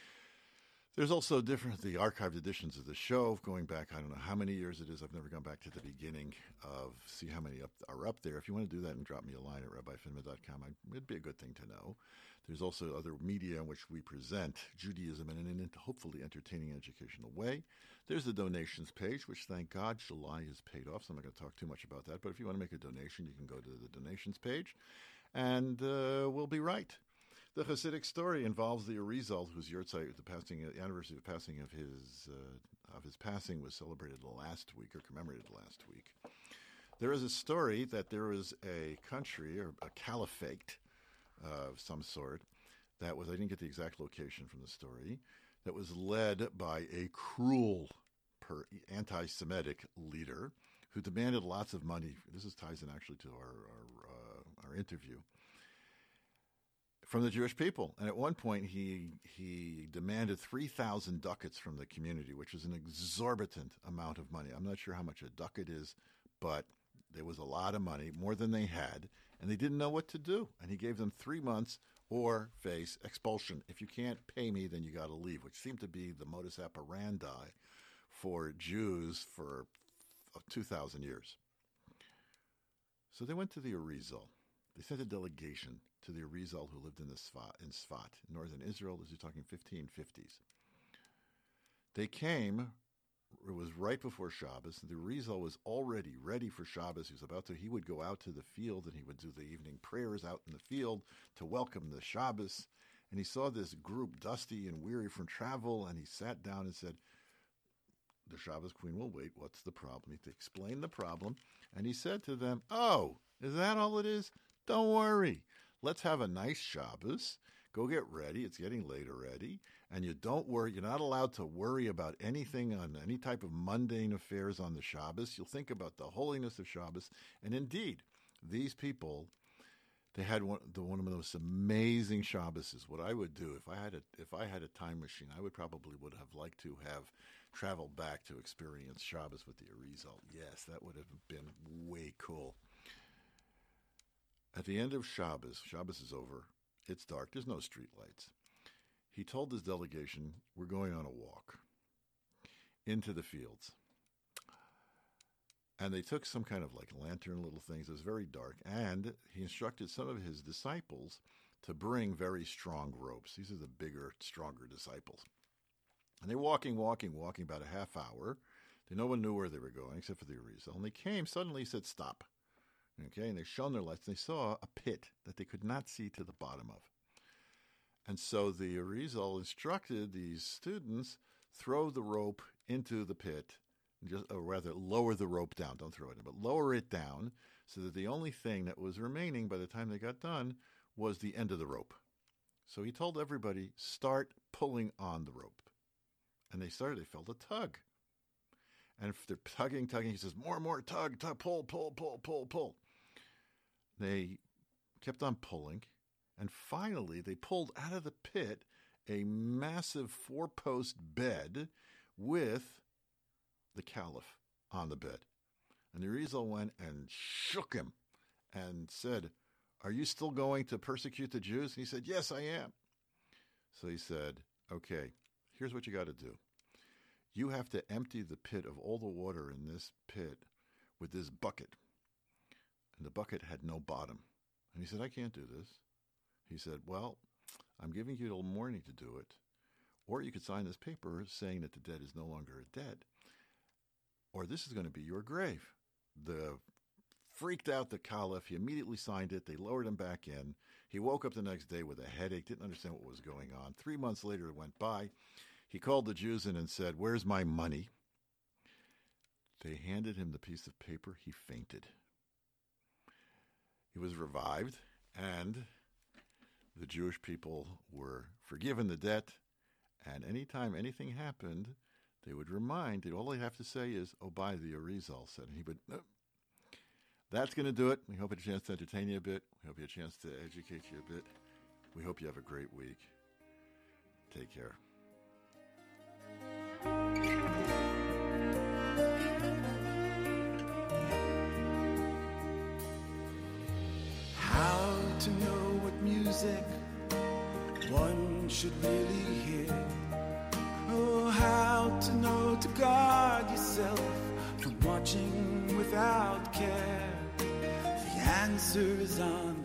C: There's also different the archived editions of the show going back, I don't know how many years it is. I've never gone back to the beginning of see how many up, are up there. If you want to do that and drop me a line at rabbi finman dot com, it'd be a good thing to know. There's also other media in which we present Judaism in an hopefully entertaining, educational way. There's the donations page, which thank God July is paid off, so I'm not going to talk too much about that. But if you want to make a donation, you can go to the donations page, and uh, we'll be right. The Hasidic story involves the Arizal, whose yahrzeit, the passing, the anniversary of the passing of his uh, of his passing was celebrated last week or commemorated last week. There is a story that there was a country or a caliphate of some sort that was, I didn't get the exact location from the story, that was led by a cruel per, anti-Semitic leader who demanded lots of money. This is ties in actually to our our, uh, our interview. From the Jewish people. And at one point, he he demanded three thousand ducats from the community, which is an exorbitant amount of money. I'm not sure how much a ducat is, but there was a lot of money, more than they had, and they didn't know what to do. And he gave them three months or face expulsion. If you can't pay me, then you got to leave, which seemed to be the modus operandi for Jews for two thousand years. So they went to the Arizal. They sent a delegation to the Arizal who lived in the Sfat, in Sfat, northern Israel. This is talking fifteen fifties. They came, it was right before Shabbos, and the Arizal was already ready for Shabbos. He was about to, he would go out to the field and he would do the evening prayers out in the field to welcome the Shabbos. And he saw this group dusty and weary from travel, and he sat down and said, the Shabbos queen will wait. What's the problem? He explained the problem, and he said to them, oh, is that all it is? Don't worry. Let's have a nice Shabbos. Go get ready. It's getting late already. And you don't worry. You're not allowed to worry about anything on any type of mundane affairs on the Shabbos. You'll think about the holiness of Shabbos. And indeed, these people, they had one, the, one of the most amazing Shabboses. What I would do if I had a if I had a time machine, I would probably would have liked to have traveled back to experience Shabbos with the Arizal. Yes, that would have been way cool. At the end of Shabbos, Shabbos is over. It's dark. There's no street lights. He told his delegation, we're going on a walk into the fields. And they took some kind of like lantern little things. It was very dark. And he instructed some of his disciples to bring very strong ropes. These are the bigger, stronger disciples. And they're walking, walking, walking about a half hour. No one knew where they were going except for the Arizal. And they came. Suddenly he said, stop. Okay, and they shone their lights, and they saw a pit that they could not see to the bottom of. And so the Arizal instructed these students, throw the rope into the pit, just, or rather lower the rope down, don't throw it in, but lower it down, so that the only thing that was remaining by the time they got done was the end of the rope. So he told everybody, start pulling on the rope. And they started, they felt a tug. And if they're tugging, tugging, he says, more, more, tug, tug, pull, pull, pull, pull, pull. They kept on pulling, and finally they pulled out of the pit a massive four-post bed with the Caliph on the bed. And the Arizal went and shook him and said, are you still going to persecute the Jews? And he said, yes, I am. So he said, okay, here's what you got to do. You have to empty the pit of all the water in this pit with this bucket. And the bucket had no bottom. And he said, I can't do this. He said, well, I'm giving you till morning to do it. Or you could sign this paper saying that the dead is no longer dead. Or this is going to be your grave. The freaked out the Caliph. He immediately signed it. They lowered him back in. He woke up the next day with a headache, didn't understand what was going on. Three months later, it went by. He called the Jews in and said, where's my money? They handed him the piece of paper. He fainted. He was revived, and the Jewish people were forgiven the debt. And anytime anything happened, they would remind, all they have to say is, oh, by the Arizal said. And he would, no. That's going to do it. We hope you had a chance to entertain you a bit. We hope you had a chance to educate you a bit. We hope you have a great week. Take care.
B: How to know what music one should really hear. Oh, how to know to guard yourself from watching without care. The answer is on